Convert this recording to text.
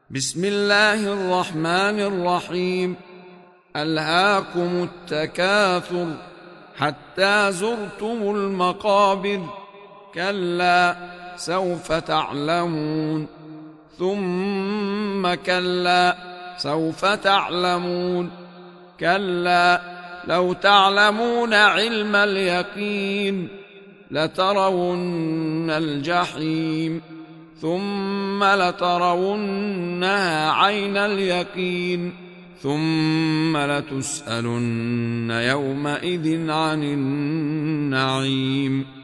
بسم الله الرحمن الرحيم. ألهاكم التكاثر حتى زرتم المقابر، كلا سوف تعلمون، ثم كلا سوف تعلمون، كلا لو تعلمون علم اليقين لترون الجحيم، ثم لترونها عين اليقين، ثم لتسألن يومئذ عن النعيم.